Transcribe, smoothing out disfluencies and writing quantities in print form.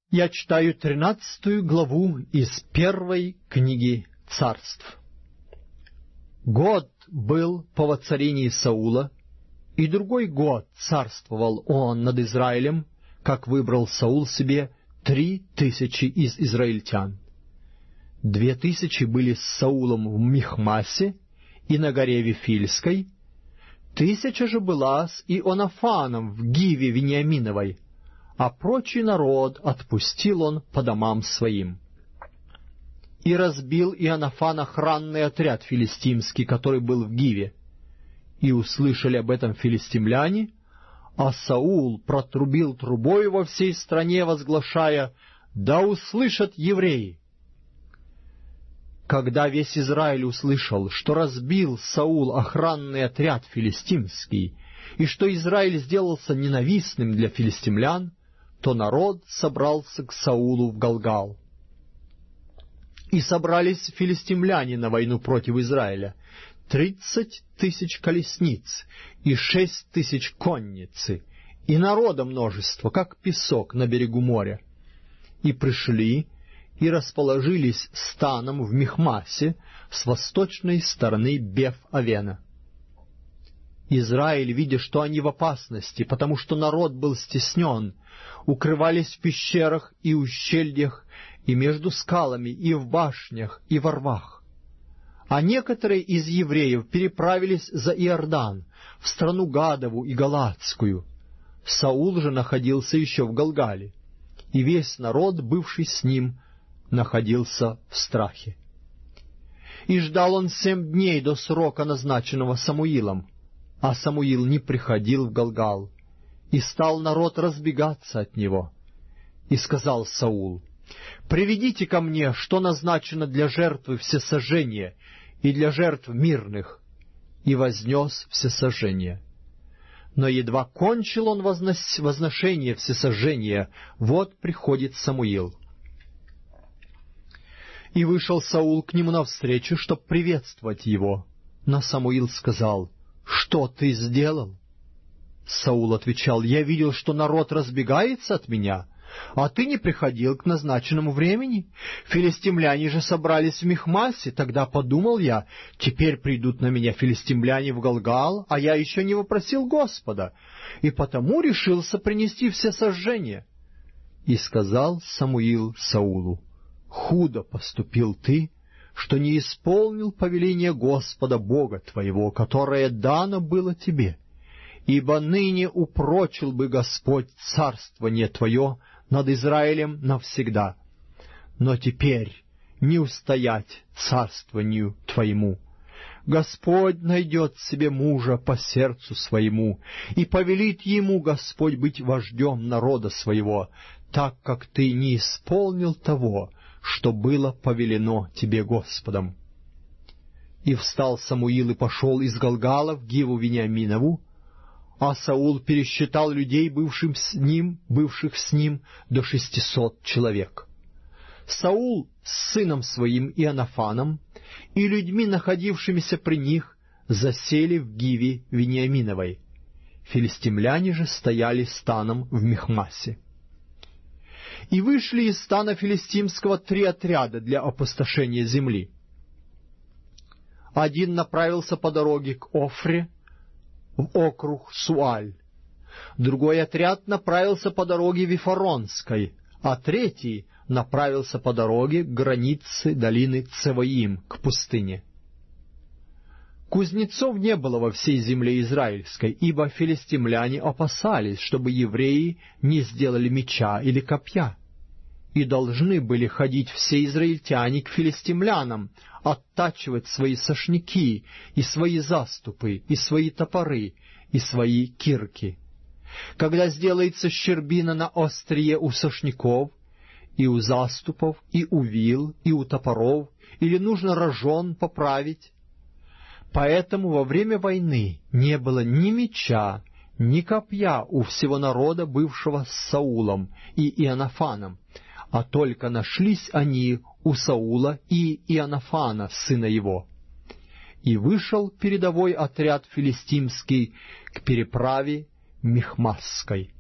Я читаю 13 главу из первой книги Царств. Год был по воцарении Саула, и другой год царствовал он над Израилем, как выбрал Саул себе 3000 из израильтян. 2000 были с Саулом в Михмасе и на горе Вифильской, 1000 же была с Ионафаном в Гиве Вениаминовой, а прочий народ отпустил он по домам своим. И разбил Ионафан охранный отряд филистимский, который был в Гиве. И услышали об этом филистимляне, а Саул протрубил трубой во всей стране, возглашая: «Да услышат евреи!» Когда весь Израиль услышал, что разбил Саул охранный отряд филистимский, и что Израиль сделался ненавистным для филистимлян, то народ собрался к Саулу в Галгал. И собрались филистимляне на войну против Израиля, 30 000 колесниц и 6 000 конницы, и народа множество, как песок на берегу моря. И пришли, и расположились станом в Михмасе с восточной стороны Беф-Авена. Израиль, видя, что они в опасности, потому что народ был стеснен, укрывались в пещерах и ущельях, и между скалами, и в башнях, и во рвах. А некоторые из евреев переправились за Иордан, в страну Гадову и Галатскую. Саул же находился еще в Галгале, и весь народ, бывший с ним, находился в страхе. И ждал он 7 дней до срока, назначенного Самуилом, а Самуил не приходил в Галгал, и стал народ разбегаться от него. И сказал Саул: «Приведите ко мне, что назначено для жертвы всесожжения и для жертв мирных». И вознес всесожжение. Но едва кончил он возношение всесожжения, вот приходит Самуил. И вышел Саул к нему навстречу, чтоб приветствовать его. Но Самуил сказал: «Что ты сделал?» Саул отвечал: «Я видел, что народ разбегается от меня, а ты не приходил к назначенному времени. Филистимляне же собрались в Михмасе. Тогда подумал я: теперь придут на меня филистимляне в Галгал, а я еще не вопросил Господа, и потому решился принести всесожжение». И сказал Самуил Саулу: «Худо поступил ты, что не исполнил повеление Господа Бога твоего, которое дано было тебе, ибо ныне упрочил бы Господь царствование твое над Израилем навсегда. Но теперь не устоять царствованию твоему. Господь найдет себе мужа по сердцу своему, и повелит ему Господь быть вождем народа своего, так как ты не исполнил того, что было повелено тебе Господом». И встал Самуил и пошел из Галгала в Гиву Вениаминову, а Саул пересчитал людей, бывших с ним, до 600 человек. Саул с сыном своим Ионафаном и людьми, находившимися при них, засели в Гиве Вениаминовой. Филистимляне же стояли станом в Михмасе. И вышли из стана филистимского 3 отряда для опустошения земли. Один направился по дороге к Офре, в округ Суаль. Другой отряд направился по дороге Вифаронской, а третий направился по дороге к границе долины Цеваим, к пустыне. Кузнецов не было во всей земле израильской, ибо филистимляне опасались, чтобы евреи не сделали меча или копья, и должны были ходить все израильтяне к филистимлянам, оттачивать свои сошники, и свои заступы, и свои топоры, и свои кирки. Когда сделается щербина на острие у сошников, и у заступов, и у вил, и у топоров, или нужно рожон поправить. Поэтому во время войны не было ни меча, ни копья у всего народа, бывшего с Саулом и Ионафаном, а только нашлись они у Саула и Ионафана, сына его. И вышел передовой отряд филистимский к переправе Михмасской.